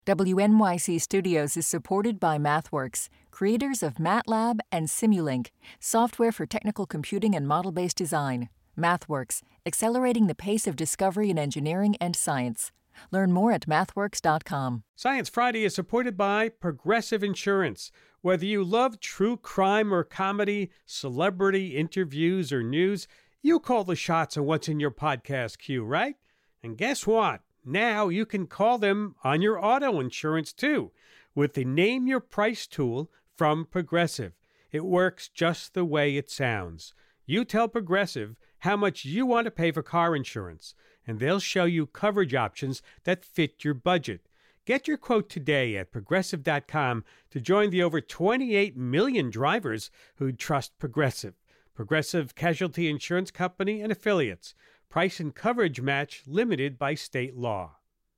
WNYC Studios is supported by MathWorks, creators of MATLAB and Simulink, software for technical computing and model-based design. MathWorks, accelerating the pace of discovery in engineering and science. Learn more at mathworks.com. Science Friday is supported by Progressive Insurance. Whether you love true crime or comedy, celebrity interviews or news, you call the shots on what's in your podcast queue, right? And guess what? Now you can call them on your auto insurance too with the Name Your Price tool from Progressive. It works just the way it sounds. You tell Progressive how much you want to pay for car insurance, and they'll show you coverage options that fit your budget. Get your quote today at Progressive.com to join the over 28 million drivers who trust Progressive. Progressive Casualty Insurance Company and Affiliates. Price and coverage match limited by state law.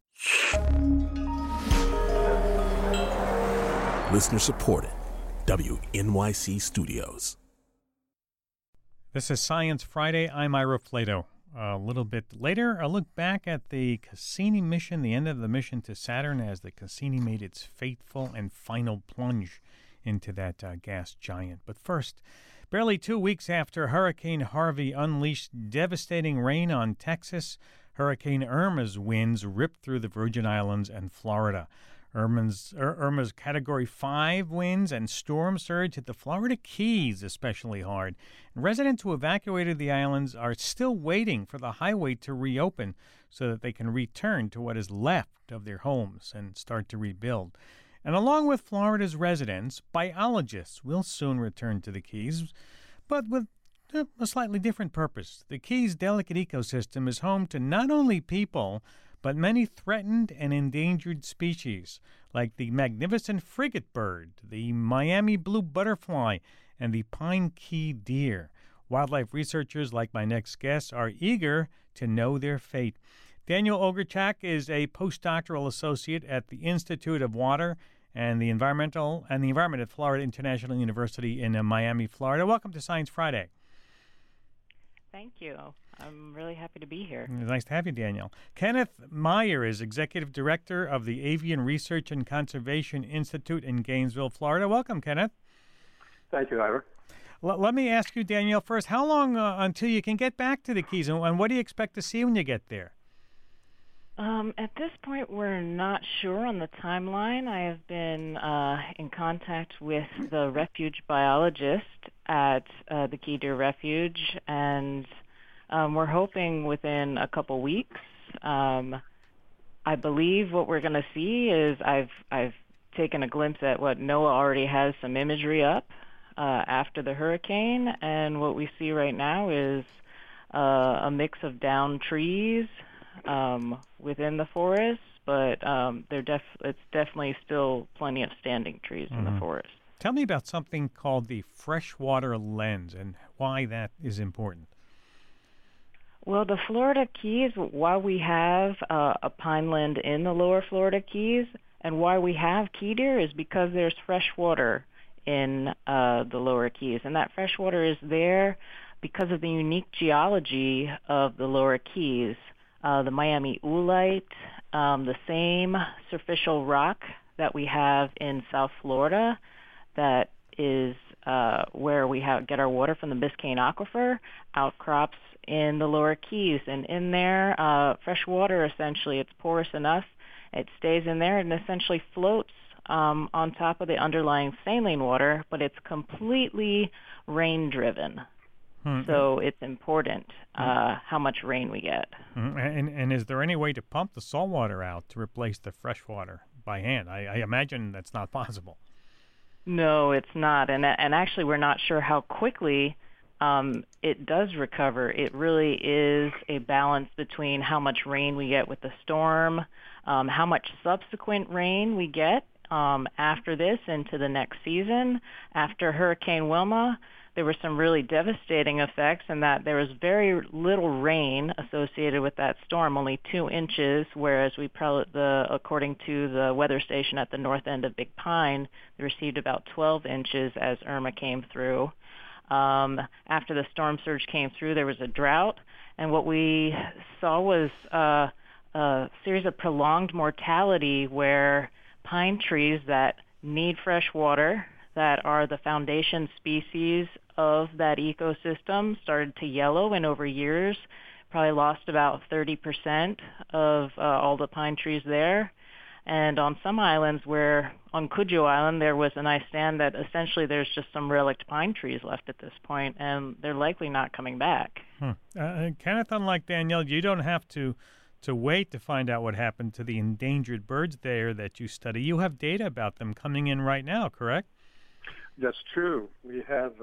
Listener supported. WNYC Studios. This is Science Friday. I'm Ira Flato. A little bit later, a look back at the Cassini mission, the end of the mission to Saturn as the Cassini made its fateful and final plunge into that gas giant. But first, barely 2 weeks after Hurricane Harvey unleashed devastating rain on Texas, Hurricane Irma's winds ripped through the Virgin Islands and Florida. Irma's Category 5 winds and storm surge hit the Florida Keys especially hard. And residents who evacuated the islands are still waiting for the highway to reopen so that they can return to what is left of their homes and start to rebuild. And along with Florida's residents, biologists will soon return to the Keys, but with a slightly different purpose. The Keys' delicate ecosystem is home to not only people, but many threatened and endangered species, like the magnificent frigate bird, the Miami blue butterfly, and the pine key deer. Wildlife researchers, like my next guest, are eager to know their fate. Daniel Ogrechak is a postdoctoral associate at the Institute of Water and the Environment at Florida International University in Miami, Florida. Welcome to Science Friday. Thank you. I'm really happy to be here. Nice to have you, Daniel. Kenneth Meyer is Executive Director of the Avian Research and Conservation Institute in Gainesville, Florida. Welcome, Kenneth. Thank you, Ira. Let me ask you, Daniel, first, how long until you can get back to the Keys, and what do you expect to see when you get there? At this point, we're not sure on the timeline. I have been in contact with the refuge biologist at the Key Deer Refuge, and we're hoping within a couple weeks. I believe what we're going to see is I've taken a glimpse at what NOAA already has some imagery up after the hurricane, and what we see right now is a mix of downed trees within the forest, but it's definitely still plenty of standing trees in the forest. Tell me about something called the freshwater lens and why that is important. Well, the Florida Keys, while we have a pineland in the lower Florida Keys, and why we have key deer is because there's fresh water in the lower Keys, and that fresh water is there because of the unique geology of the lower Keys. The Miami oolite, the same superficial rock that we have in South Florida, that is where we get our water from the Biscayne Aquifer, outcrops in the lower Keys. And in there, fresh water, essentially, it's porous enough, it stays in there and essentially floats on top of the underlying saline water, but it's completely rain-driven. So it's important how much rain we get. And is there any way to pump the salt water out to replace the fresh water by hand? I imagine that's not possible. No, it's not. And actually, we're not sure how quickly it does recover. It really is a balance between how much rain we get with the storm, how much subsequent rain we get after this into the next season. After Hurricane Wilma, there were some really devastating effects in that there was very little rain associated with that storm, only 2 inches, whereas according to the weather station at the north end of Big Pine, they received about 12 inches as Irma came through. After the storm surge came through, there was a drought, and what we saw was a series of prolonged mortality where pine trees that need fresh water, that are the foundation species of that ecosystem, started to yellow, and over years probably lost about 30% of all the pine trees there. And on some islands, where on Cujo Island there was a nice stand that essentially there's just some relict pine trees left at this point, and they're likely not coming back. Kenneth, unlike Danielle, you don't have to wait to find out what happened to the endangered birds there that you study. You have data about them coming in right now, correct? That's true. We have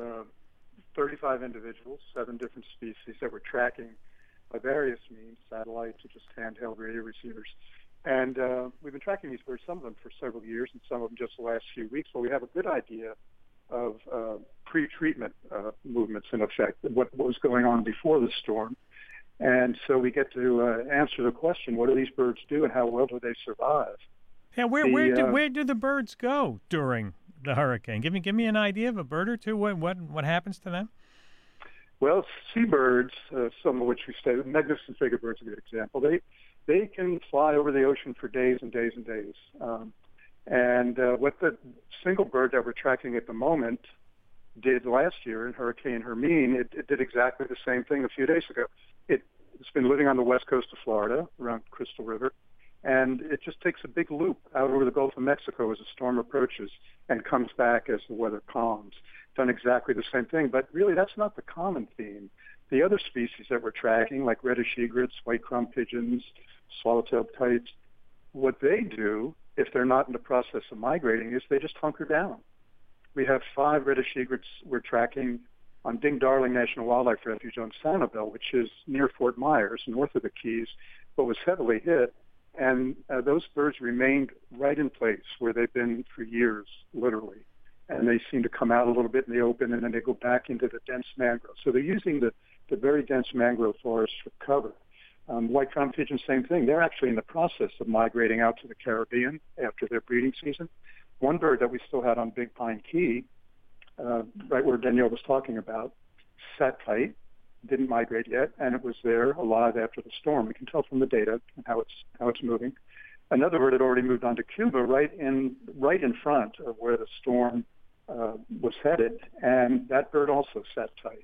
35 individuals, 7 different species that we're tracking by various means, satellite to just handheld radio receivers. And we've been tracking these birds, some of them for several years and some of them just the last few weeks, but we have a good idea of pre-treatment movements in effect, what was going on before the storm. And so we get to answer the question, what do these birds do and how well do they survive? Yeah, where do the birds go during the hurricane? Give me an idea of a bird or two. What happens to them? Well, seabirds, some of which we study, magnificent figure birds is a good example. They can fly over the ocean for days and days and days. And what the single bird that we're tracking at the moment did last year in Hurricane Hermine, it did exactly the same thing a few days ago. It's been living on the west coast of Florida around Crystal River, and it just takes a big loop out over the Gulf of Mexico as the storm approaches and comes back as the weather calms. Done exactly the same thing, but really that's not the common theme. The other species that we're tracking, like reddish egrets, white-crowned pigeons, swallowtail kites, what they do, if they're not in the process of migrating, is they just hunker down. We have 5 reddish egrets we're tracking on Ding Darling National Wildlife Refuge on Sanibel, which is near Fort Myers, north of the Keys, but was heavily hit. And those birds remained right in place where they've been for years, literally. And they seem to come out a little bit in the open, and then they go back into the dense mangrove. So they're using the very dense mangrove forest for cover. White-crowned pigeons, same thing. They're actually in the process of migrating out to the Caribbean after their breeding season. One bird that we still had on Big Pine Key, right where Danielle was talking about, sat tight, didn't migrate yet, and it was there alive after the storm. We can tell from the data and how it's moving. Another bird had already moved on to Cuba, right in front of where the storm was headed, and that bird also sat tight.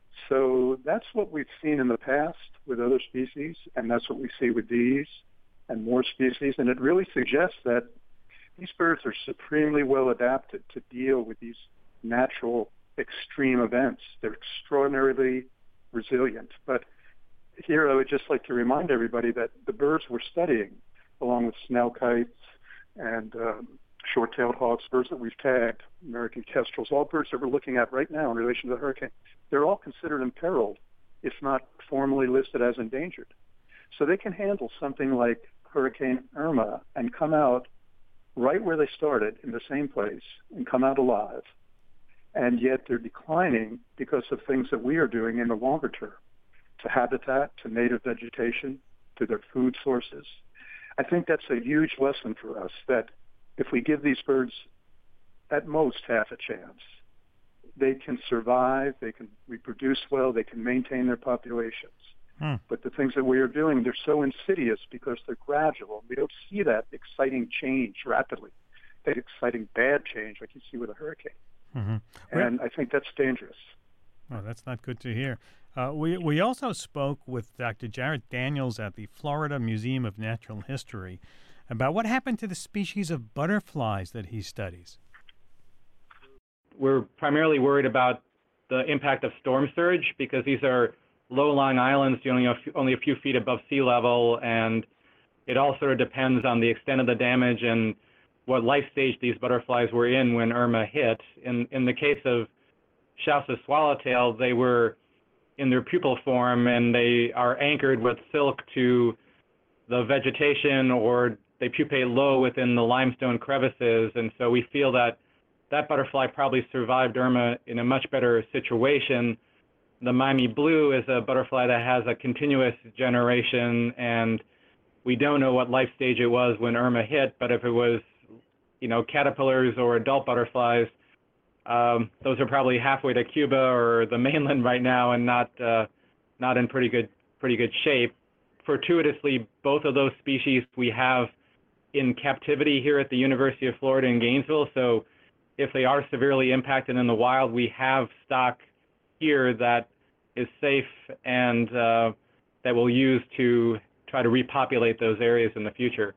So that's what we've seen in the past with other species, and that's what we see with these and more species, and it really suggests that these birds are supremely well adapted to deal with these natural extreme events. They're extraordinarily resilient. But here I would just like to remind everybody that the birds we're studying, along with snail kites and short-tailed hawks, birds that we've tagged, American kestrels, all birds that we're looking at right now in relation to the hurricane, they're all considered imperiled, if not formally listed as endangered. So they can handle something like Hurricane Irma and come out right where they started, in the same place, and come out alive. And yet they're declining because of things that we are doing in the longer term, to habitat, to native vegetation, to their food sources. I think that's a huge lesson for us, that if we give these birds at most half a chance, they can survive, they can reproduce well, they can maintain their populations. But the things that we are doing, they're so insidious because they're gradual. We don't see that exciting change rapidly, that exciting bad change like you see with a hurricane. Mm-hmm. And I think that's dangerous. Oh, that's not good to hear. We also spoke with Dr. Jared Daniels at the Florida Museum of Natural History about what happened to the species of butterflies that he studies. We're primarily worried about the impact of storm surge because these are low-lying islands, only a few feet above sea level, and it all sort of depends on the extent of the damage and what life stage these butterflies were in when Irma hit. In the case of Strauss's swallowtail, they were in their pupal form, and they are anchored with silk to the vegetation, or they pupate low within the limestone crevices, and so we feel that that butterfly probably survived Irma in a much better situation. The Miami blue is a butterfly that has a continuous generation, and we don't know what life stage it was when Irma hit, but if it was, caterpillars or adult butterflies, those are probably halfway to Cuba or the mainland right now and not in pretty good shape. fortuitously, both of those species we have in captivity here at the University of Florida in Gainesville. So if they are severely impacted in the wild, we have stock here that is safe and that we'll use to try to repopulate those areas in the future.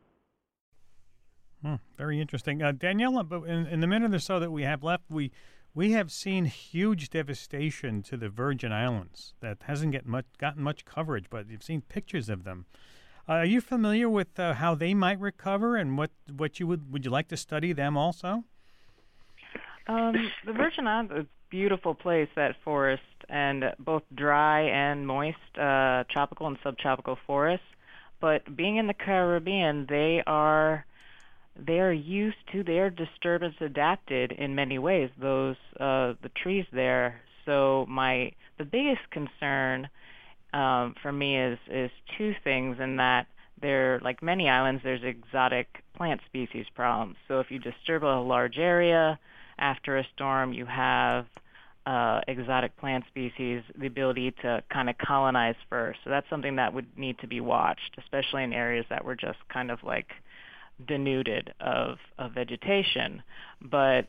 Very interesting. Danielle, in the minute or so that we have left, we have seen huge devastation to the Virgin Islands that hasn't gotten much coverage, but you've seen pictures of them. Are you familiar with how they might recover, and would you like to study them also? The Virgin Islands is a beautiful place, that forest, and both dry and moist, tropical and subtropical forests. But being in the Caribbean, they are used to, their disturbance adapted in many ways, the trees there. So the biggest concern for me is two things, in that there, like many islands, there's exotic plant species problems. So if you disturb a large area after a storm, you have exotic plant species, the ability to kind of colonize first. So that's something that would need to be watched, especially in areas that were just kind of like denuded of vegetation. But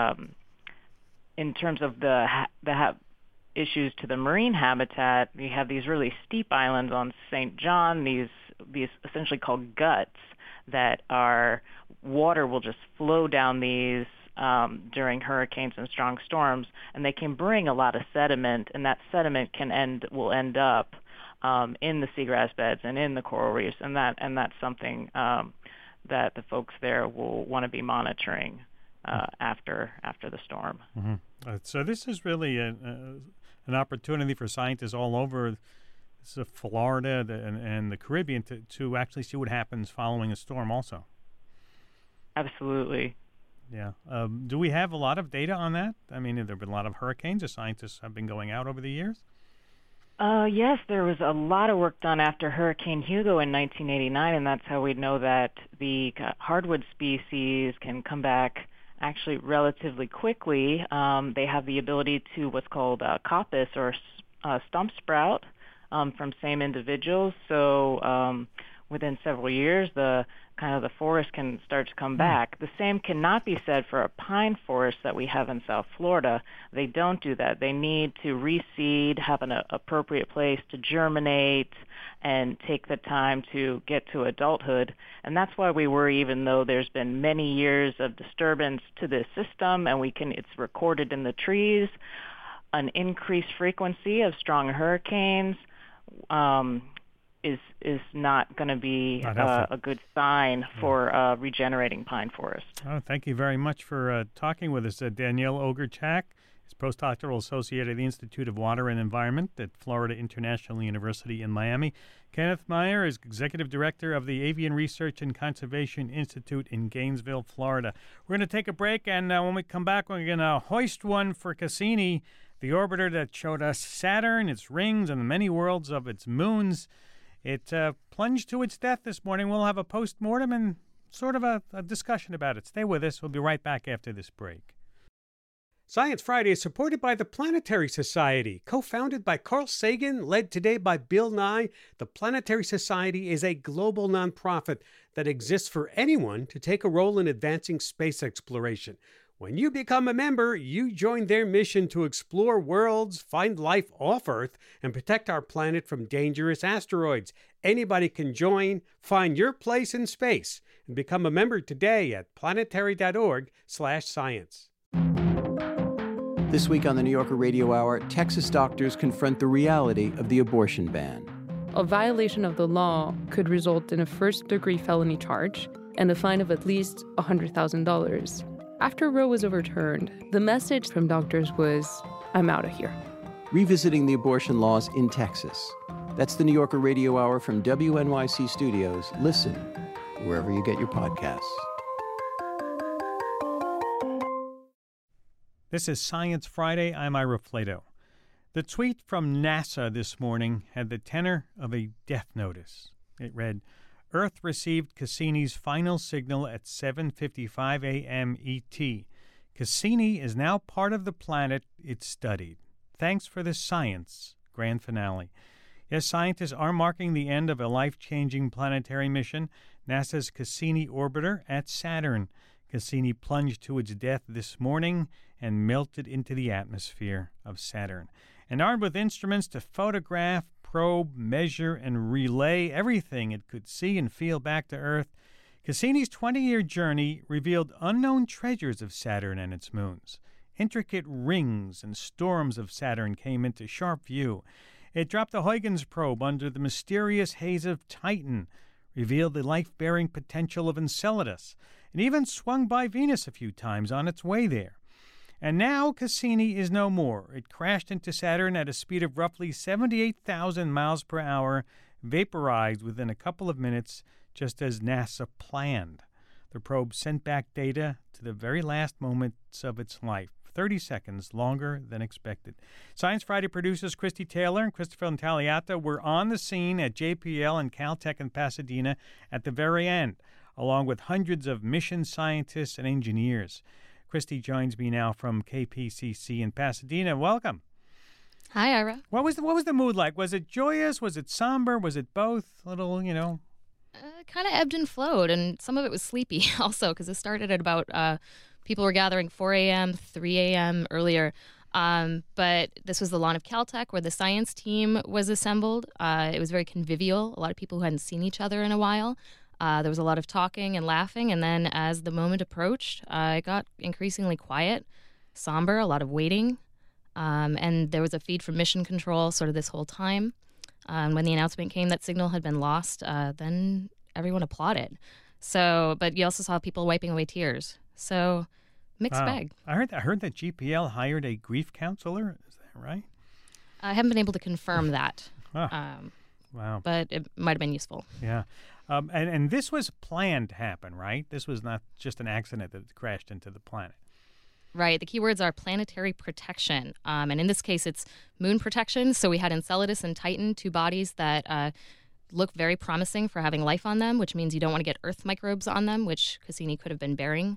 in terms of the issues to the marine habitat, we have these really steep islands on St. John, these essentially called guts, that water will just flow down these during hurricanes and strong storms, and they can bring a lot of sediment, and that sediment will end up in the seagrass beds and in the coral reefs, and that's something that the folks there will want to be monitoring after the storm. Mm-hmm. So this is really an opportunity for scientists all over Florida and the Caribbean to actually see what happens following a storm also. Absolutely. Yeah. Do we have a lot of data on that? I mean, have there been a lot of hurricanes the scientists have been going out over the years? Yes, there was a lot of work done after Hurricane Hugo in 1989, and that's how we know that the hardwood species can come back actually relatively quickly. They have the ability to what's called coppice or stump sprout from same individuals. So within several years, the forest can start to come back. The same cannot be said for a pine forest that we have in South Florida. They don't do that. They need to reseed, have an appropriate place to germinate, and take the time to get to adulthood. And that's why we worry, even though there's been many years of disturbance to this system, and it's recorded in the trees, an increased frequency of strong hurricanes is not going to be a good sign for regenerating pine forest. Oh, thank you very much for talking with us, Danielle Ogerchak. Is postdoctoral associate at the Institute of Water and Environment at Florida International University in Miami. Kenneth Meyer is executive director of the Avian Research and Conservation Institute in Gainesville, Florida. We're going to take a break, and when we come back, we're going to hoist one for Cassini, the orbiter that showed us Saturn, its rings, and the many worlds of its moons. It plunged to its death this morning. We'll have a post-mortem and sort of a discussion about it. Stay with us. We'll be right back after this break. Science Friday is supported by the Planetary Society. Co-founded by Carl Sagan, led today by Bill Nye, the Planetary Society is a global nonprofit that exists for anyone to take a role in advancing space exploration. When you become a member, you join their mission to explore worlds, find life off Earth, and protect our planet from dangerous asteroids. Anybody can join. Find your place in space and become a member today at planetary.org/science. This week on the New Yorker Radio Hour, Texas doctors confront the reality of the abortion ban. A violation of the law could result in a first-degree felony charge and a fine of at least $100,000. After Roe was overturned, the message from doctors was, I'm out of here. Revisiting the abortion laws in Texas. That's the New Yorker Radio Hour from WNYC Studios. Listen wherever you get your podcasts. This is Science Friday. I'm Ira Flato. The tweet from NASA this morning had the tenor of a death notice. It read, Earth received Cassini's final signal at 7:55 a.m. ET. Cassini is now part of the planet it studied. Thanks for the science. Grand finale. Yes, scientists are marking the end of a life-changing planetary mission, NASA's Cassini orbiter at Saturn. Cassini plunged to its death this morning and melted into the atmosphere of Saturn. And armed with instruments to photograph, probe, measure, and relay everything it could see and feel back to Earth, Cassini's 20-year journey revealed unknown treasures of Saturn and its moons. Intricate rings and storms of Saturn came into sharp view. It dropped the Huygens probe under the mysterious haze of Titan, revealed the life-bearing potential of Enceladus, and even swung by Venus a few times on its way there. And now Cassini is no more. It crashed into Saturn at a speed of roughly 78,000 miles per hour, vaporized within a couple of minutes, just as NASA planned. The probe sent back data to the very last moments of its life, 30 seconds longer than expected. Science Friday producers Christy Taylor and Christopher Intagliata were on the scene at JPL and Caltech in Pasadena at the very end, along with hundreds of mission scientists and engineers. Christy joins me now from KPCC in Pasadena. Welcome. Hi, Ira. What was the mood like? Was it joyous? Was it somber? Was it both? A little, Kind of ebbed and flowed, and some of it was sleepy also, because it started at about, people were gathering 4 a.m., 3 a.m. earlier. But this was the lawn of Caltech where the science team was assembled. It was very convivial, a lot of people who hadn't seen each other in a while. There was a lot of talking and laughing, and then as the moment approached, it got increasingly quiet, somber, a lot of waiting, and there was a feed from mission control sort of this whole time. When the announcement came that signal had been lost, then everyone applauded. So, but you also saw people wiping away tears. So, mixed bag. I heard that GPL hired a grief counselor. Is that right? I haven't been able to confirm that. Wow. But it might have been useful. Yeah. And this was planned to happen, right? This was not just an accident that crashed into the planet. Right. The keywords are planetary protection. And in this case, it's moon protection. So we had Enceladus and Titan, two bodies that look very promising for having life on them, which means you don't want to get Earth microbes on them, which Cassini could have been bearing.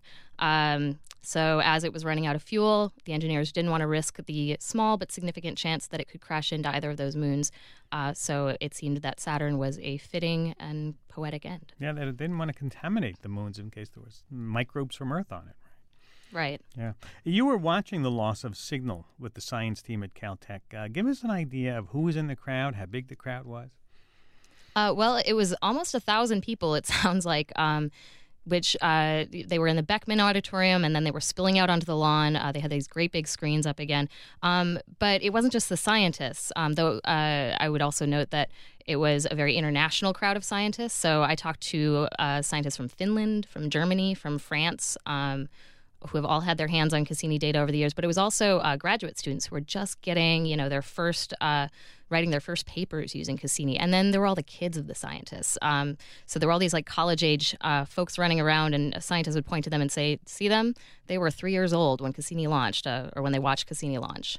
So as it was running out of fuel, the engineers didn't want to risk the small but significant chance that it could crash into either of those moons. So it seemed that Saturn was a fitting and poetic end. Yeah, they didn't want to contaminate the moons in case there was microbes from Earth on it. Right. Yeah. You were watching the loss of signal with the science team at Caltech. Give us an idea of who was in the crowd, how big the crowd was. Well, it was almost 1,000 people, it sounds like, which they were in the Beckman Auditorium, and then they were spilling out onto the lawn. They had these great big screens up again. But it wasn't just the scientists, though I would also note that it was a very international crowd of scientists. So I talked to scientists from Finland, from Germany, from France, who have all had their hands on Cassini data over the years, but it was also graduate students who were just getting, their first, writing their first papers using Cassini. And then there were all the kids of the scientists. So there were all these college-age folks running around, and scientists would point to them and say, see them? They were 3 years old when Cassini launched, or when they watched Cassini launch.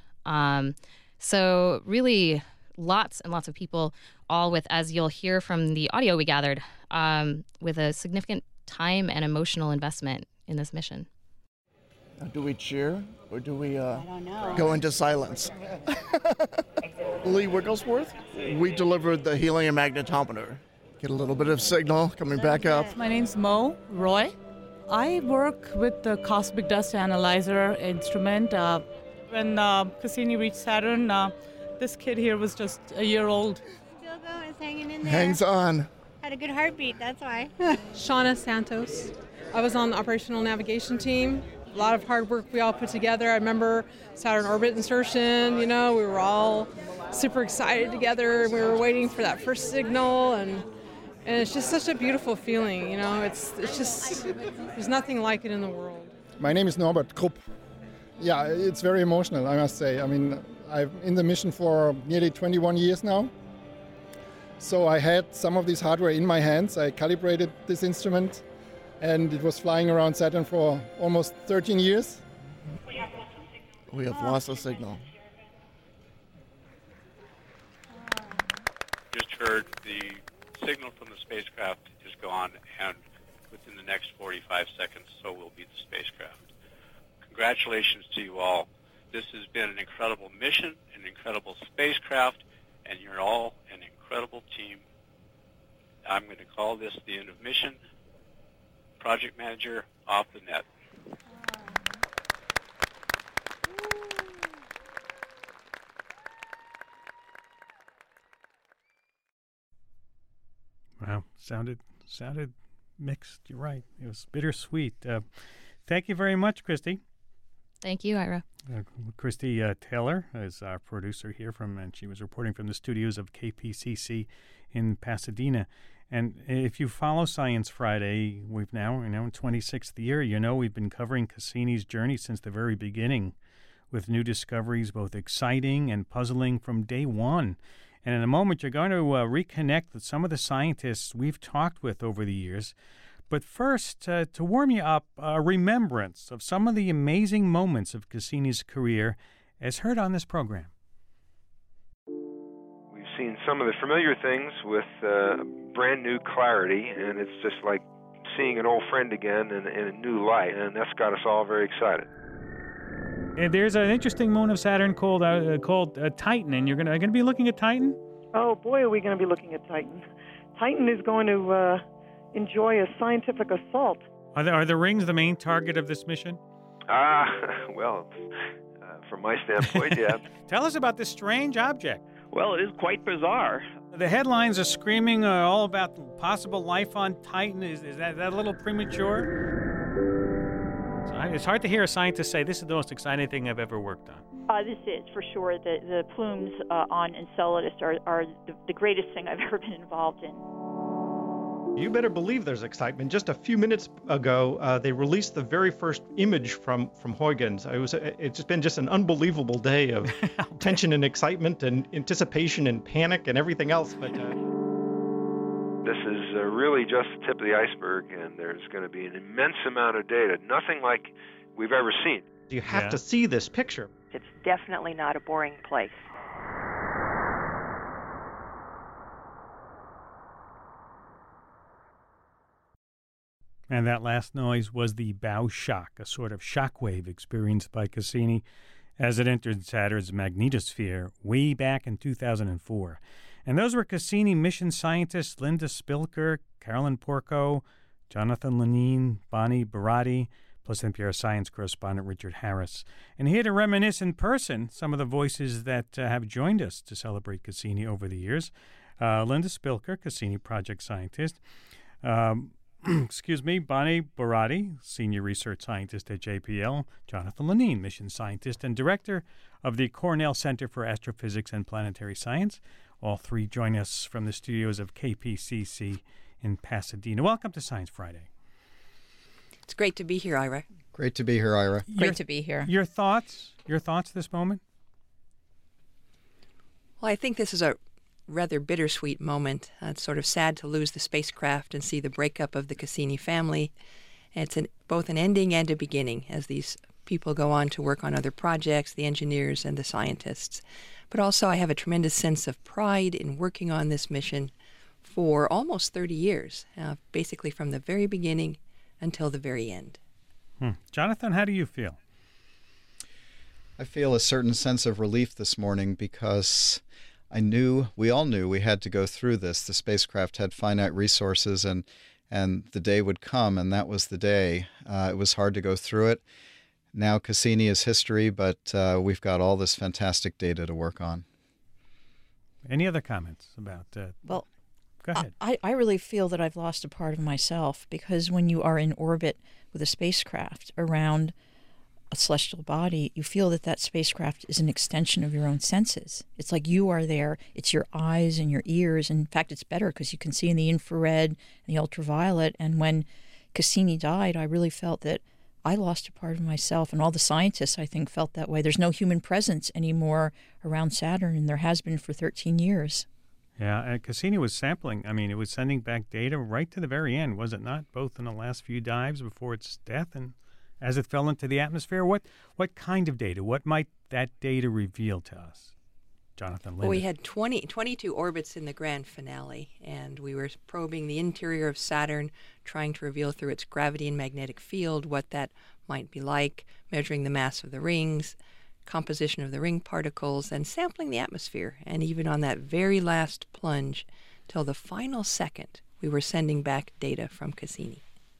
So really lots and lots of people, all with, as you'll hear from the audio we gathered, with a significant time and emotional investment in this mission. Do we cheer or do we go into silence? Lee Wigglesworth, we delivered the helium magnetometer. Get a little bit of signal coming back up. My name's Mo Roy. I work with the Cosmic Dust Analyzer instrument. When Cassini reached Saturn, this kid here was just a year old. Diogo is hanging in there. Hangs on. Had a good heartbeat, that's why. Shauna Santos. I was on the operational navigation team. A lot of hard work we all put together. I remember Saturn orbit insertion, we were all super excited together. We were waiting for that first signal, and it's just such a beautiful feeling, it's just, there's nothing like it in the world. My name is Norbert Krupp. Yeah, it's very emotional, I must say. I mean, I'm in the mission for nearly 21 years now. So I had some of this hardware in my hands. I calibrated this instrument, and it was flying around Saturn for almost 13 years. We have lost a signal. Just heard the signal from the spacecraft is gone, and within the next 45 seconds, so will be the spacecraft. Congratulations to you all. This has been an incredible mission, an incredible spacecraft, and you're all an incredible team. I'm going to call this the end of mission. Project manager off the net. Wow, sounded mixed. You're right. It was bittersweet. Thank you very much, Christy. Thank you, Ira. Christy Taylor is our producer here and she was reporting from the studios of KPCC in Pasadena. And if you follow Science Friday, we're now in 26th year. You know we've been covering Cassini's journey since the very beginning, with new discoveries both exciting and puzzling from day one. And in a moment, you're going to reconnect with some of the scientists we've talked with over the years. But first, to warm you up, a remembrance of some of the amazing moments of Cassini's career as heard on this program. We've seen some of the familiar things with brand new clarity, and it's just like seeing an old friend again in a new light, and that's got us all very excited. And there's an interesting moon of Saturn called Titan, and you're going to be looking at Titan? Oh, boy, are we going to be looking at Titan. Titan is going to enjoy a scientific assault. Are the rings the main target of this mission? Well, from my standpoint, yeah. Tell us about this strange object. Well, it is quite bizarre. The headlines are screaming all about possible life on Titan. Is that a little premature? It's hard to hear a scientist say this is the most exciting thing I've ever worked on. This is, for sure. The plumes on Enceladus are the greatest thing I've ever been involved in. You better believe there's excitement. Just a few minutes ago, they released the very first image from Huygens. It's been just an unbelievable day of tension and excitement and anticipation and panic and everything else. But this is really just the tip of the iceberg, and there's going to be an immense amount of data, nothing like we've ever seen. You have to see this picture. It's definitely not a boring place. And that last noise was the bow shock, a sort of shockwave experienced by Cassini as it entered Saturn's magnetosphere way back in 2004. And those were Cassini mission scientists Linda Spilker, Carolyn Porco, Jonathan Lenine, Bonnie Barati, plus NPR science correspondent Richard Harris. And here to reminisce in person some of the voices that have joined us to celebrate Cassini over the years. Linda Spilker, Cassini project scientist. Bonnie Barati, senior research scientist at JPL. Jonathan Lenine, mission scientist and director of the Cornell Center for Astrophysics and Planetary Science. All three join us from the studios of KPCC in Pasadena. Welcome to Science Friday. It's great to be here, Ira. Great to be here, Ira. Great to be here. Your thoughts this moment? Well, I think this is a rather bittersweet moment. It's sort of sad to lose the spacecraft and see the breakup of the Cassini family. It's both an ending and a beginning as these people go on to work on other projects, the engineers and the scientists. But also I have a tremendous sense of pride in working on this mission for almost 30 years, basically from the very beginning until the very end. Jonathan, how do you feel? I feel a certain sense of relief this morning because we all knew we had to go through this. The spacecraft had finite resources and the day would come, and that was the day. It was hard to go through it. Now Cassini is history, but we've got all this fantastic data to work on. Any other comments about Well, go ahead. I really feel that I've lost a part of myself, because when you are in orbit with a spacecraft around a celestial body, you feel that spacecraft is an extension of your own senses. It's like you are there. It's your eyes and your ears. In fact, it's better because you can see in the infrared and the ultraviolet. And when Cassini died, I really felt that I lost a part of myself, and all the scientists, I think, felt that way. There's no human presence anymore around Saturn, and there has been for 13 years. Yeah, and Cassini was sampling. I mean, it was sending back data right to the very end, was it not? Both in the last few dives before its death and as it fell into the atmosphere. What kind of data? What might that data reveal to us? Jonathan, Linda. Well, we had 22 orbits in the grand finale, and we were probing the interior of Saturn, trying to reveal through its gravity and magnetic field what that might be like, measuring the mass of the rings, composition of the ring particles, and sampling the atmosphere. And even on that very last plunge, till the final second, we were sending back data from Cassini.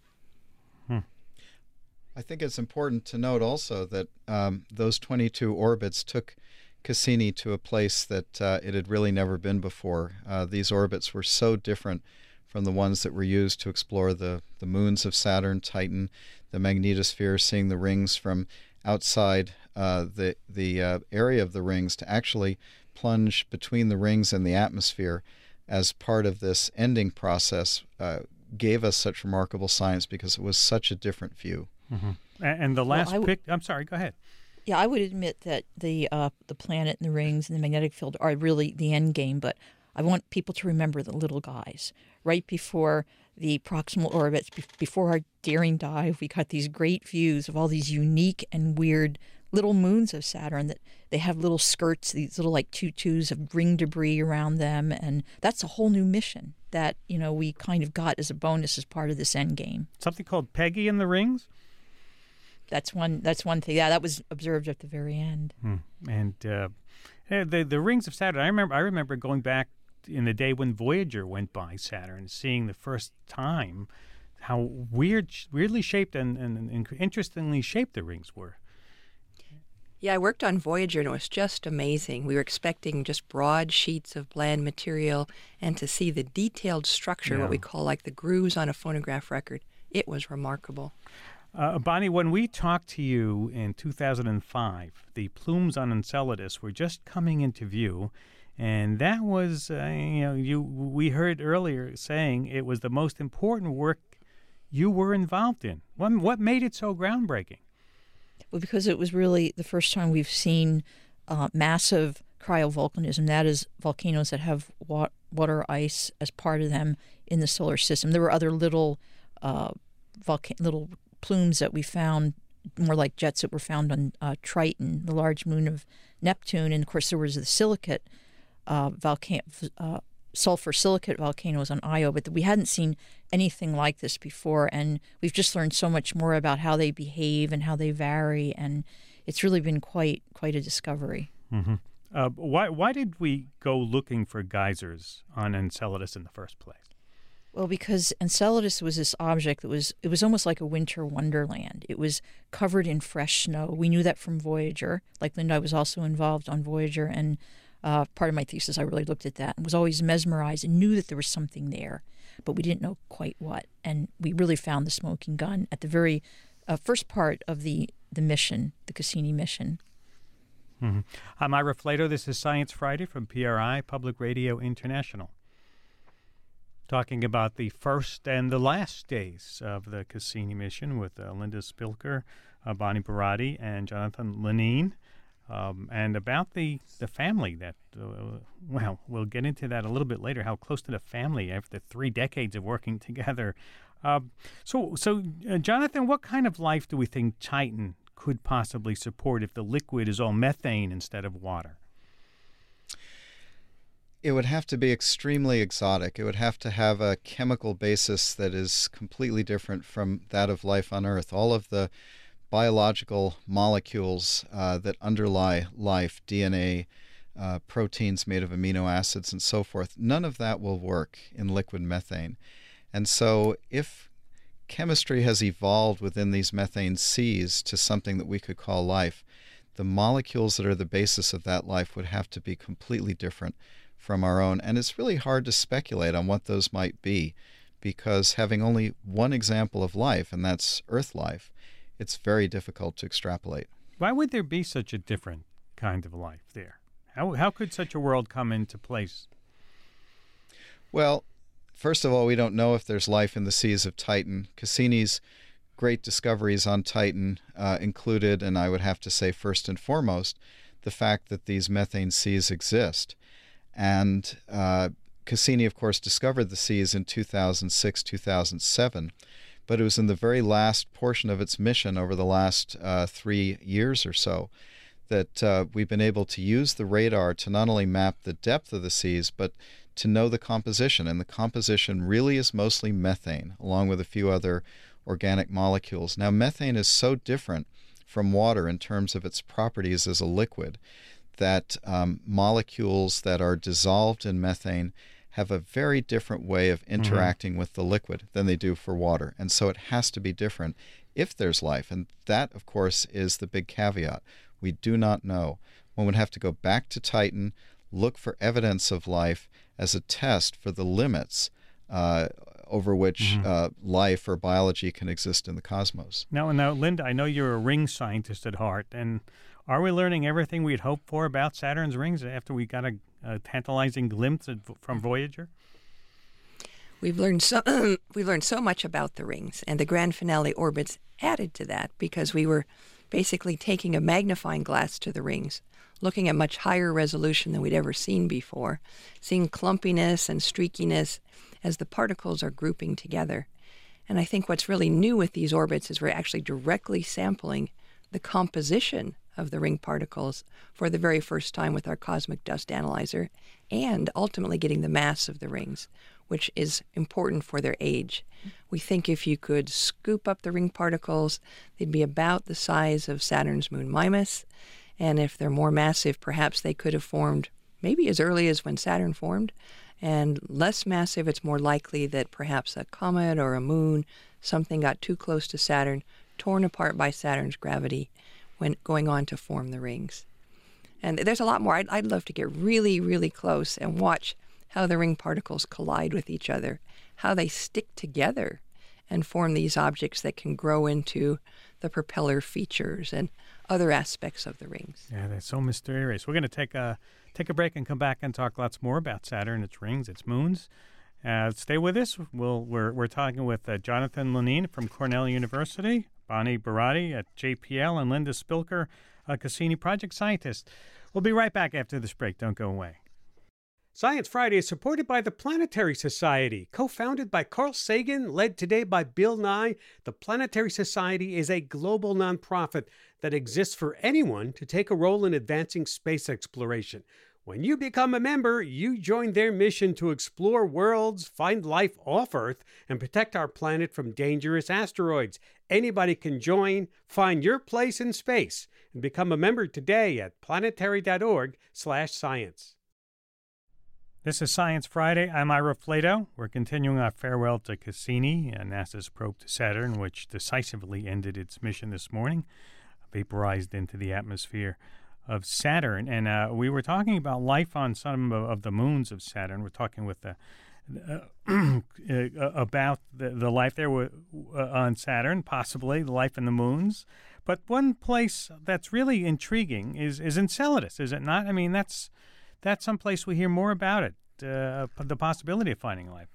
I think it's important to note also that those 22 orbits took Cassini to a place that it had really never been before. These orbits were so different from the ones that were used to explore the moons of Saturn, Titan, the magnetosphere, seeing the rings from outside the area of the rings, to actually plunge between the rings and the atmosphere as part of this ending process gave us such remarkable science, because it was such a different view. Mm-hmm. And the last I'm sorry, go ahead. Yeah, I would admit that the planet and the rings and the magnetic field are really the end game, but I want people to remember the little guys. Right before the proximal orbits, before our daring dive, we got these great views of all these unique and weird little moons of Saturn that they have little skirts, these little like tutus of ring debris around them, and that's a whole new mission that, you know, we kind of got as a bonus as part of this end game. Something called Peggy and the Rings? That's one thing. Yeah, that was observed at the very end. And the rings of Saturn, I remember going back in the day when Voyager went by Saturn, seeing the first time how weirdly shaped and interestingly shaped the rings were. Yeah, I worked on Voyager, and it was just amazing. We were expecting just broad sheets of bland material, and to see the detailed structure, what we call like the grooves on a phonograph record, it was remarkable. Bonnie, when we talked to you in 2005, the plumes on Enceladus were just coming into view, and that was, we heard earlier saying it was the most important work you were involved in. What made it so groundbreaking? Well, because it was really the first time we've seen massive cryovolcanism, that is, volcanoes that have water ice as part of them in the solar system. There were other little little plumes that we found, more like jets that were found on Triton, the large moon of Neptune, and of course there was the silicate sulfur silicate volcanoes on Io, but we hadn't seen anything like this before, and we've just learned so much more about how they behave and how they vary, and it's really been quite a discovery. Mm-hmm. Why did we go looking for geysers on Enceladus in the first place? Well, because Enceladus was this object that it was almost like a winter wonderland. It was covered in fresh snow. We knew that from Voyager. Like Linda, I was also involved on Voyager, and part of my thesis, I really looked at that and was always mesmerized and knew that there was something there, but we didn't know quite what. And we really found the smoking gun at the very first part of the mission, the Cassini mission. Mm-hmm. I'm Ira Flato. This is Science Friday from PRI, Public Radio International. Talking about the first and the last days of the Cassini mission with Linda Spilker, Bonnie Barati, and Jonathan Lenine. And about the family that, we'll get into that a little bit later, how close to the family after 3 decades of working together. So, Jonathan, what kind of life do we think Titan could possibly support if the liquid is all methane instead of water? It would have to be extremely exotic. It would have to have a chemical basis that is completely different from that of life on Earth. All of the biological molecules that underlie life, DNA, proteins made of amino acids, and so forth, none of that will work in liquid methane. And so if chemistry has evolved within these methane seas to something that we could call life, the molecules that are the basis of that life would have to be completely different from our own. And it's really hard to speculate on what those might be, because having only one example of life, and that's Earth life, it's very difficult to extrapolate. Why would there be such a different kind of life there? How could such a world come into place? Well, first of all, we don't know if there's life in the seas of Titan. Cassini's great discoveries on Titan included, and I would have to say first and foremost, the fact that these methane seas exist. And Cassini, of course, discovered the seas in 2006, 2007, but it was in the very last portion of its mission over the last 3 years or so that we've been able to use the radar to not only map the depth of the seas, but to know the composition. And the composition really is mostly methane, along with a few other organic molecules. Now, methane is so different from water in terms of its properties as a liquid, that molecules that are dissolved in methane have a very different way of interacting with the liquid than they do for water. And so it has to be different if there's life. And that, of course, is the big caveat. We do not know. One would have to go back to Titan, look for evidence of life as a test for the limits over which life or biology can exist in the cosmos. Now, Linda, I know you're a ring scientist at heart, and are we learning everything we'd hoped for about Saturn's rings after we got a tantalizing glimpse from Voyager? We've learned so much about the rings, and the grand finale orbits added to that, because we were basically taking a magnifying glass to the rings, looking at much higher resolution than we'd ever seen before, seeing clumpiness and streakiness as the particles are grouping together. And I think what's really new with these orbits is we're actually directly sampling the composition of the ring particles for the very first time with our cosmic dust analyzer, and ultimately getting the mass of the rings, which is important for their age. We think if you could scoop up the ring particles, they'd be about the size of Saturn's moon Mimas, and if they're more massive, perhaps they could have formed maybe as early as when Saturn formed, and less massive, it's more likely that perhaps a comet or a moon, something got too close to Saturn, torn apart by Saturn's gravity, when going on to form the rings. And there's a lot more. I'd love to get really, really close and watch how the ring particles collide with each other, how they stick together and form these objects that can grow into the propeller features and other aspects of the rings. Yeah, they're so mysterious. We're going to take a break and come back and talk lots more about Saturn, its rings, its moons. Stay with us. We're talking with Jonathan Lenine from Cornell University, Bonnie Barati at JPL, and Linda Spilker, a Cassini project scientist. We'll be right back after this break. Don't go away. Science Friday is supported by the Planetary Society. Co-founded by Carl Sagan, led today by Bill Nye, the Planetary Society is a global nonprofit that exists for anyone to take a role in advancing space exploration. When you become a member, you join their mission to explore worlds, find life off Earth, and protect our planet from dangerous asteroids. Anybody can join. Find your place in space and become a member today at planetary.org/science. This is Science Friday. I'm Ira Flato. We're continuing our farewell to Cassini, NASA's probe to Saturn, which decisively ended its mission this morning, vaporized into the atmosphere of Saturn. And we were talking about life on some of the moons of Saturn. We're talking with about the life there on Saturn, possibly the life in the moons. But one place that's really intriguing is Enceladus, is it not? I mean, that's someplace we hear more about it, the possibility of finding life.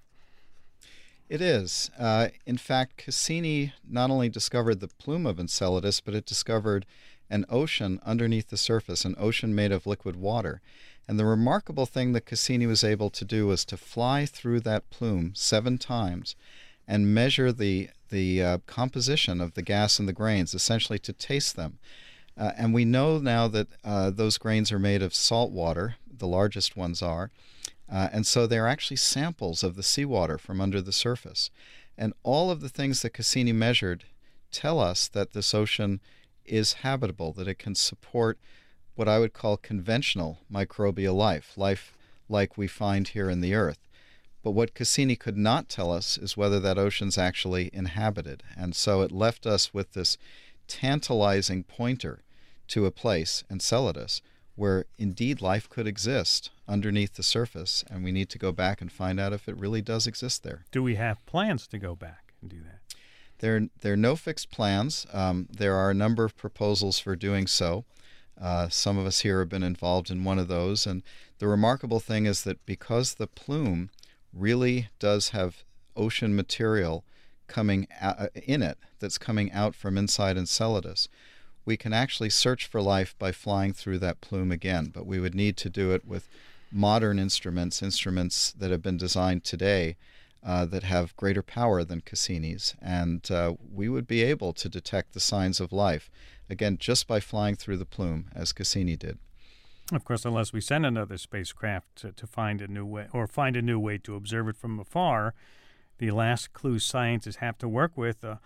It is. In fact, Cassini not only discovered the plume of Enceladus, but it discovered an ocean underneath the surface, an ocean made of liquid water. And the remarkable thing that Cassini was able to do was to fly through that plume 7 times and measure the composition of the gas and the grains, essentially to taste them. And we know now that those grains are made of salt water, the largest ones are, and so they're actually samples of the seawater from under the surface. And all of the things that Cassini measured tell us that this ocean is habitable, that it can support what I would call conventional microbial life like we find here in the Earth. But what Cassini could not tell us is whether that ocean's actually inhabited. And so it left us with this tantalizing pointer to a place, Enceladus, where indeed life could exist underneath the surface, and we need to go back and find out if it really does exist there. Do we have plans to go back and do that? There are no fixed plans. There are a number of proposals for doing so. Some of us here have been involved in one of those, and the remarkable thing is that because the plume really does have ocean material coming in it that's coming out from inside Enceladus, we can actually search for life by flying through that plume again, but we would need to do it with modern instruments that have been designed today that have greater power than Cassini's, and we would be able to detect the signs of life, again, just by flying through the plume, as Cassini did. Of course, unless we send another spacecraft to find a new way, or find a new way to observe it from afar, the last clues scientists have to work with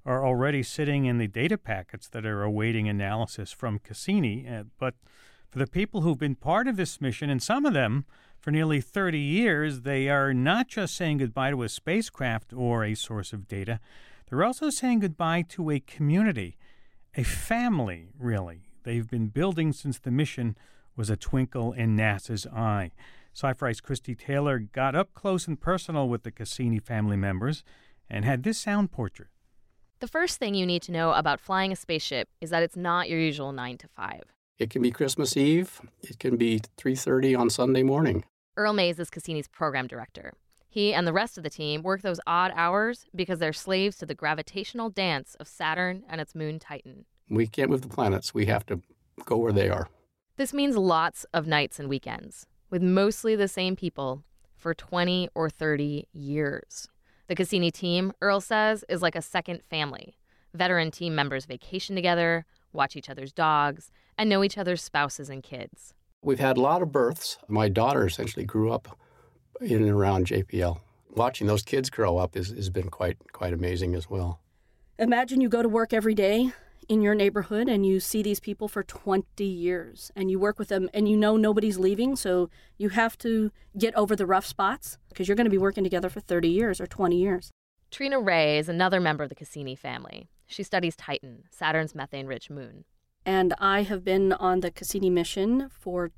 are already sitting in the data packets that are awaiting analysis from Cassini. But for the people who've been part of this mission, and some of them for nearly 30 years, they are not just saying goodbye to a spacecraft or a source of data. They're also saying goodbye to a community, a family, really. They've been building since the mission was a twinkle in NASA's eye. Sci-Fi's Christy Taylor got up close and personal with the Cassini family members and had this sound portrait. The first thing you need to know about flying a spaceship is that it's not your usual 9 to 5. It can be Christmas Eve. It can be 3:30 on Sunday morning. Earl Mays is Cassini's program director. He and the rest of the team work those odd hours because they're slaves to the gravitational dance of Saturn and its moon Titan. We can't move the planets. We have to go where they are. This means lots of nights and weekends, with mostly the same people for 20 or 30 years. The Cassini team, Earl says, is like a second family. Veteran team members vacation together, watch each other's dogs, and know each other's spouses and kids. We've had a lot of births. My daughter essentially grew up in and around JPL. Watching those kids grow up has been quite amazing as well. Imagine you go to work every day in your neighborhood and you see these people for 20 years and you work with them and you know nobody's leaving, so you have to get over the rough spots because you're going to be working together for 30 years or 20 years. Trina Ray is another member of the Cassini family. She studies Titan, Saturn's methane-rich moon. And I have been on the Cassini mission for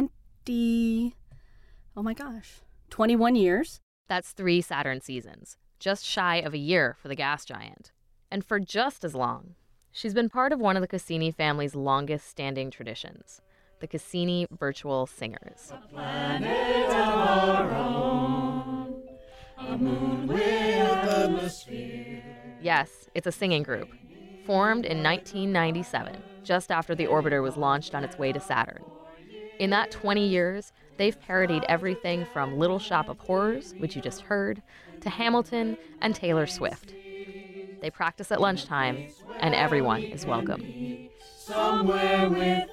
21 years. That's 3 Saturn seasons, just shy of a year for the gas giant. And for just as long, she's been part of one of the Cassini family's longest-standing traditions, the Cassini Virtual Singers. A planet of our own, a moon with atmosphere. Yes, it's a singing group, formed in 1997, just after the orbiter was launched on its way to Saturn. In that 20 years, they've parodied everything from Little Shop of Horrors, which you just heard, to Hamilton and Taylor Swift. They practice at lunchtime, and everyone is welcome. Somewhere with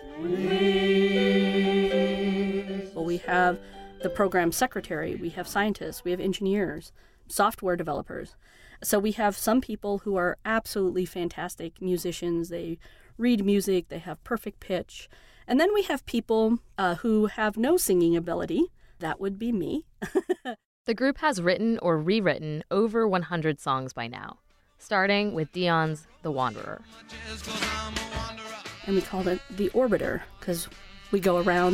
wings. Well, we have the program secretary, we have scientists, we have engineers, software developers. So we have some people who are absolutely fantastic musicians. They read music, they have perfect pitch. And then we have people who have no singing ability. That would be me. The group has written or rewritten over 100 songs by now, starting with Dion's The Wanderer. And we called it The Orbiter because we go around.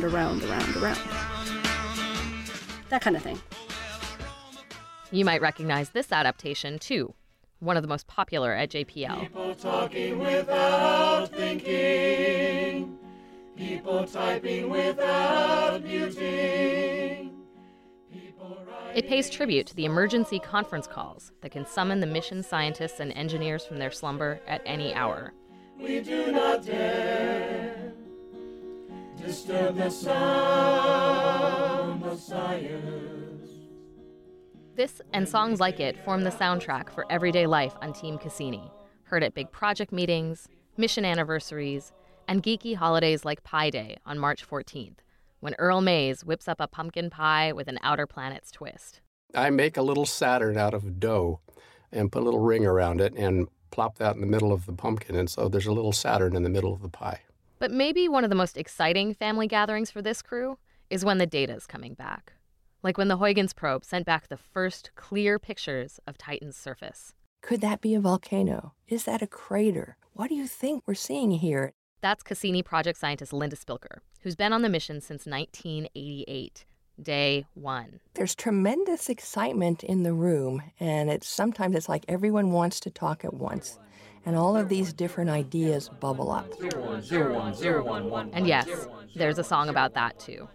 That kind of thing. You might recognize this adaptation, too, one of the most popular at JPL. People talking without thinking. People typing without muting. It pays tribute to the emergency conference calls that can summon the mission scientists and engineers from their slumber at any hour. We do not dare disturb the sound of science. This and songs like it form the soundtrack for everyday life on Team Cassini, heard at big project meetings, mission anniversaries, and geeky holidays like Pi Day on March 14th, when Earl Mays whips up a pumpkin pie with an outer planet's twist. I make a little Saturn out of dough and put a little ring around it and plop that in the middle of the pumpkin, and so there's a little Saturn in the middle of the pie. But maybe one of the most exciting family gatherings for this crew is when the data's coming back. Like when the Huygens probe sent back the first clear pictures of Titan's surface. Could that be a volcano? Is that a crater? What do you think we're seeing here? That's Cassini project scientist Linda Spilker, who's been on the mission since 1988, day 1. There's tremendous excitement in the room, and sometimes it's like everyone wants to talk at once. And all of these different ideas bubble up. 0101. And yes, there's a song about that too.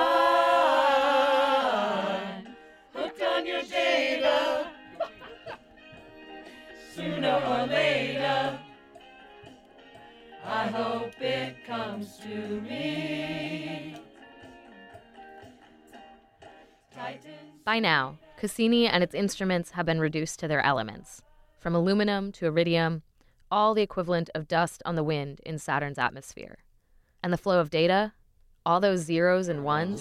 Hooked on your data. Sooner or later, I hope it comes to me. By now, Cassini and its instruments have been reduced to their elements, from aluminum to iridium, all the equivalent of dust on the wind in Saturn's atmosphere. And the flow of data, all those zeros and ones,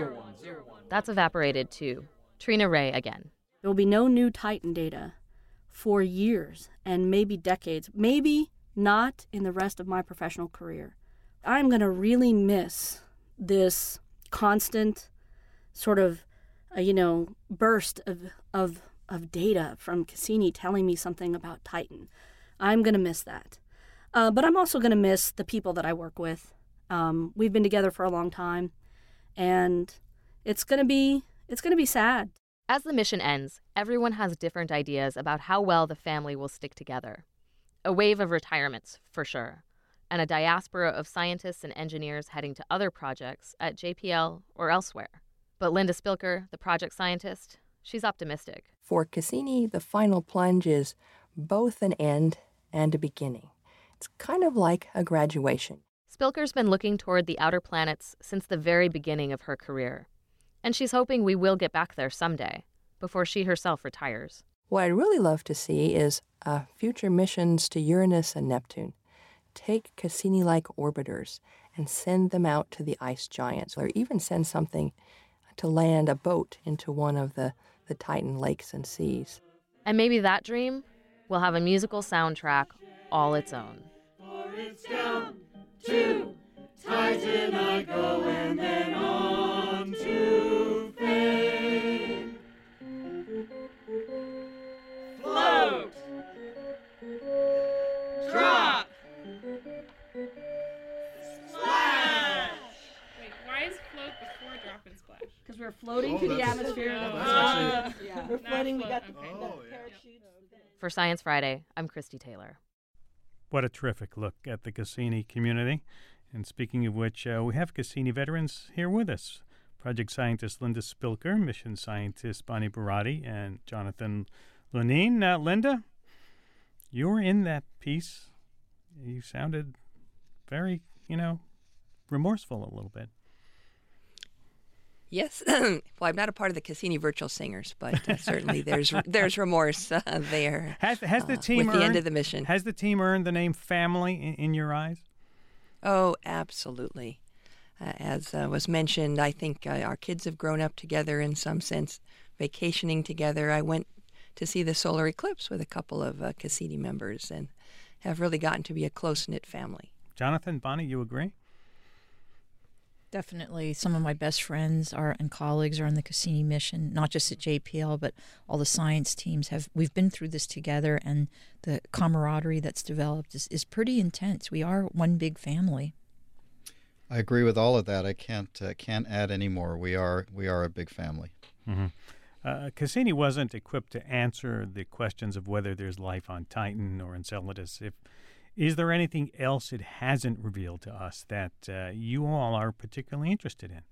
that's evaporated too. Trina Ray again. There will be no new Titan data for years and maybe decades, maybe not in the rest of my professional career. I'm going to really miss this constant sort of, burst of data from Cassini telling me something about Titan. I'm going to miss that. But I'm also going to miss the people that I work with. We've been together for a long time, and it's going to be sad. As the mission ends, everyone has different ideas about how well the family will stick together. A wave of retirements, for sure, and a diaspora of scientists and engineers heading to other projects at JPL or elsewhere. But Linda Spilker, the project scientist, she's optimistic. For Cassini, the final plunge is both an end and a beginning. It's kind of like a graduation. Spilker's been looking toward the outer planets since the very beginning of her career. And she's hoping we will get back there someday, before she herself retires. What I'd really love to see is future missions to Uranus and Neptune. Take Cassini-like orbiters and send them out to the ice giants, or even send something to land a boat into one of the Titan lakes and seas. And maybe that dream will have a musical soundtrack all its own. For it's down to Titan I go, and then on to fame. Float, drop, splash. Wait, why is float before drop and splash? Because we're floating through the atmosphere. We're floating. We got the parachutes. For Science Friday, I'm Christy Taylor. What a terrific look at the Cassini community. And speaking of which, we have Cassini veterans here with us. Project scientist Linda Spilker, mission scientist Bonnie Barati, and Jonathan Lunine. Linda, you were in that piece. You sounded very, remorseful a little bit. Yes. Well, I'm not a part of the Cassini Virtual Singers, but certainly there's remorse there. Has the team with the end of the mission? Has the team earned the name family in your eyes? Oh, absolutely. As was mentioned, I think our kids have grown up together in some sense, vacationing together. I went to see the solar eclipse with a couple of Cassini members and have really gotten to be a close-knit family. Jonathan, Bonnie, you agree? Definitely. Some of my best friends and colleagues are on the Cassini mission, not just at JPL, but all the science teams we've been through this together, and the camaraderie that's developed is pretty intense. We are one big family. I agree with all of that. I can't add any more. We are a big family. Mm-hmm. Cassini wasn't equipped to answer the questions of whether there's life on Titan or Enceladus. Is there anything else it hasn't revealed to us that you all are particularly interested in?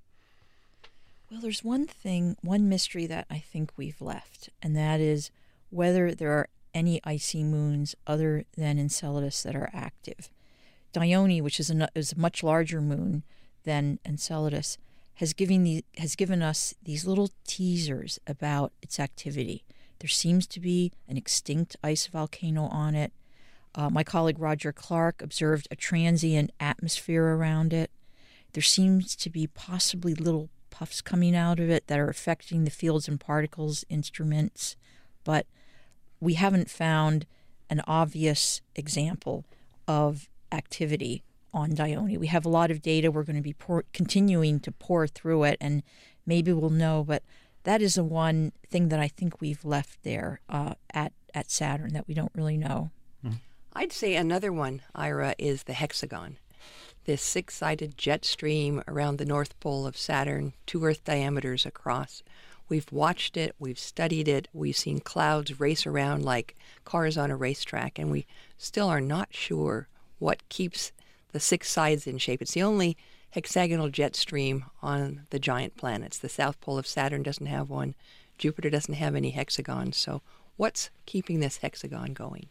Well, there's one mystery that I think we've left, and that is whether there are any icy moons other than Enceladus that are active. Dione, which is a much larger moon than Enceladus, has given us these little teasers about its activity. There seems to be an extinct ice volcano on it. My colleague Roger Clark observed a transient atmosphere around it. There seems to be possibly little puffs coming out of it that are affecting the fields and particles instruments, but we haven't found an obvious example of activity on Dione. We have a lot of data. We're going to be continuing to pour through it, and maybe we'll know, but that is the one thing that I think we've left there at Saturn that we don't really know. Mm-hmm. I'd say another one, Ira, is the hexagon. This six-sided jet stream around the North Pole of Saturn, 2 Earth diameters across. We've watched it, we've studied it, we've seen clouds race around like cars on a racetrack, and we still are not sure what keeps the 6 sides in shape. It's the only hexagonal jet stream on the giant planets. The South Pole of Saturn doesn't have one. Jupiter doesn't have any hexagons. So what's keeping this hexagon going?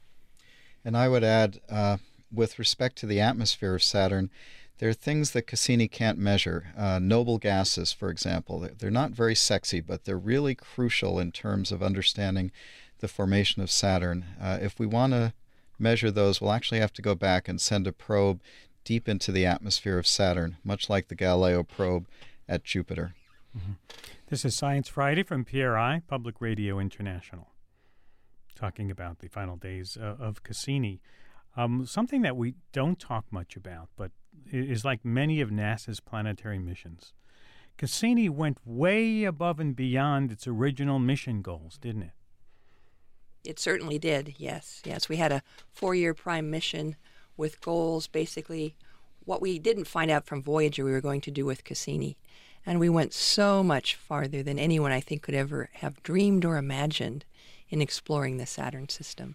And I would add, with respect to the atmosphere of Saturn, there are things that Cassini can't measure. Noble gases, for example. They're not very sexy, but they're really crucial in terms of understanding the formation of Saturn. If we want to measure those, we'll actually have to go back and send a probe deep into the atmosphere of Saturn, much like the Galileo probe at Jupiter. Mm-hmm. This is Science Friday from PRI, Public Radio International. talking about the final days of Cassini. Something that we don't talk much about, but is like many of NASA's planetary missions. Cassini went way above and beyond its original mission goals, didn't it? It certainly did, yes. Yes, we had a 4-year prime mission with goals, basically what we didn't find out from Voyager we were going to do with Cassini. And we went so much farther than anyone, I think, could ever have dreamed or imagined in exploring the Saturn system.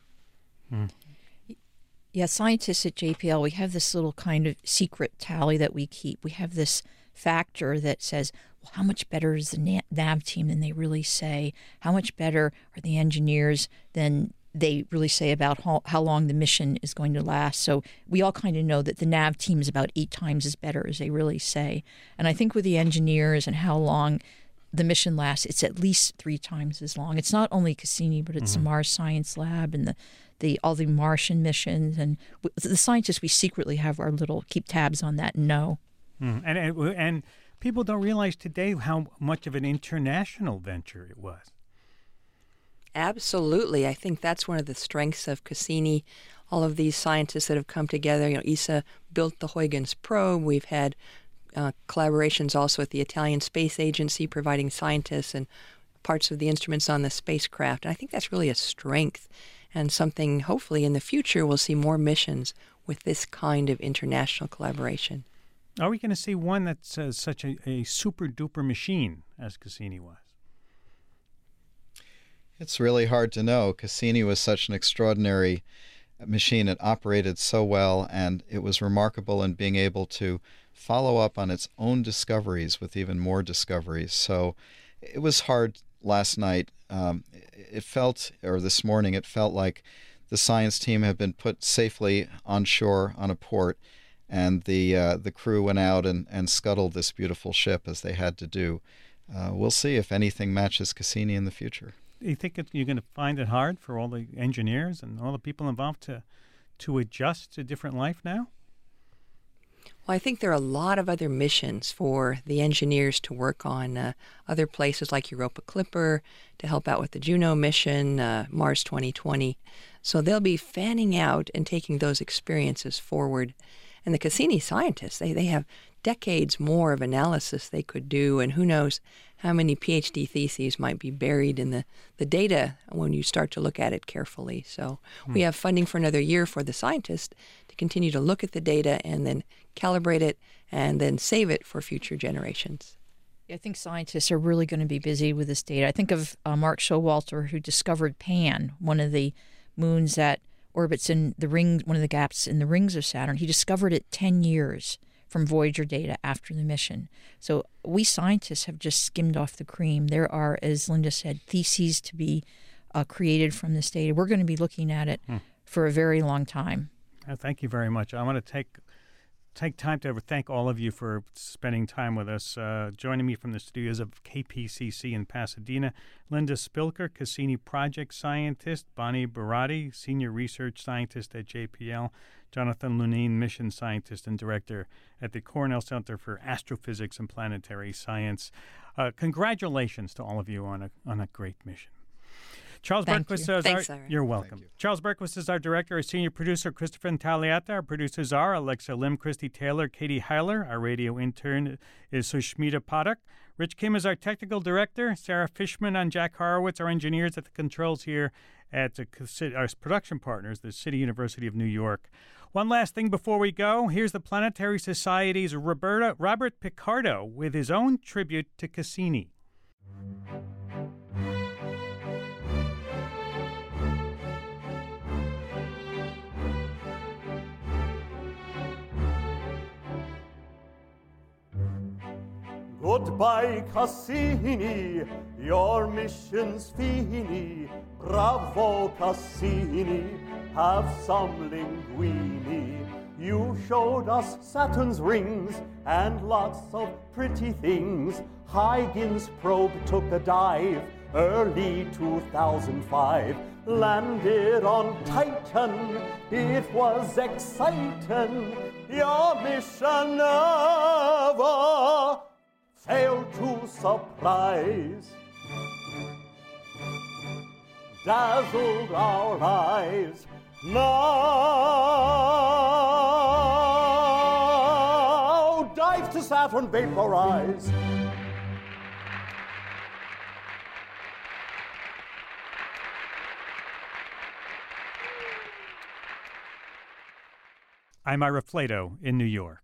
Yeah, scientists at JPL, we have this little kind of secret tally that we keep. We have this factor that says, well, how much better is the nav team than they really say? How much better are the engineers than they really say about how long the mission is going to last? So we all kind of know that the nav team is about 8 times as better as they really say. And I think with the engineers and how long the mission lasts, it's at least 3 times as long. It's not only Cassini, but it's the Mars Science Lab and all the Martian missions. And the scientists, we secretly have our little keep tabs on that and know. And people don't realize today how much of an international venture it was. Absolutely. I think that's one of the strengths of Cassini. All of these scientists that have come together. ESA built the Huygens probe. We've had collaborations also with the Italian Space Agency, providing scientists and parts of the instruments on the spacecraft. And I think that's really a strength and something, hopefully, in the future we'll see more missions with this kind of international collaboration. Are we going to see one that's such a super-duper machine as Cassini was? It's really hard to know. Cassini was such an extraordinary machine. It operated so well, and it was remarkable in being able to follow up on its own discoveries with even more discoveries. So it was hard last night. This morning, it felt like the science team had been put safely on shore on a port, and the crew went out and scuttled this beautiful ship as they had to do. We'll see if anything matches Cassini in the future. Do you think you're going to find it hard for all the engineers and all the people involved to adjust to different life now? Well, I think there are a lot of other missions for the engineers to work on, other places like Europa Clipper to help out with the Juno mission, Mars 2020. So they'll be fanning out and taking those experiences forward. And the Cassini scientists, they have decades more of analysis they could do, and who knows how many PhD theses might be buried in the data when you start to look at it carefully. So we have funding for another year for the scientists to continue to look at the data and then calibrate it and then save it for future generations. I think scientists are really going to be busy with this data. I think of Mark Showalter, who discovered Pan, one of the moons that orbits in the ring, one of the gaps in the rings of Saturn. He discovered it 10 years from Voyager data after the mission. So we scientists have just skimmed off the cream. There are, as Linda said, theses to be created from this data. We're going to be looking at it for a very long time. Thank you very much. I want to take time to thank all of you for spending time with us. Joining me from the studios of KPCC in Pasadena, Linda Spilker, Cassini project scientist, Bonnie Barati, senior research scientist at JPL, Jonathan Lunine, mission scientist and director at the Cornell Center for Astrophysics and Planetary Science. Congratulations to all of you on a great mission. Charles Berquist you're welcome. Charles Berquist is our director. Our senior producer, Christopher Intagliata. Our producers are Alexa Lim, Christy Taylor, Katie Heiler. Our radio intern is Sushmita Padak. Rich Kim is our technical director. Sarah Fishman and Jack Horowitz, our engineers at the controls here at our production partners, the City University of New York. One last thing before we go. Here's the Planetary Society's Robert Picardo with his own tribute to Cassini. Goodbye, Cassini, your mission's fini. Bravo, Cassini, have some linguini. You showed us Saturn's rings and lots of pretty things. Huygens probe took a dive early 2005. Landed on Titan, it was exciting. Your mission never failed to surprise. dazzled our eyes. Now dive to Saturn, vaporize. I'm Ira Flato in New York.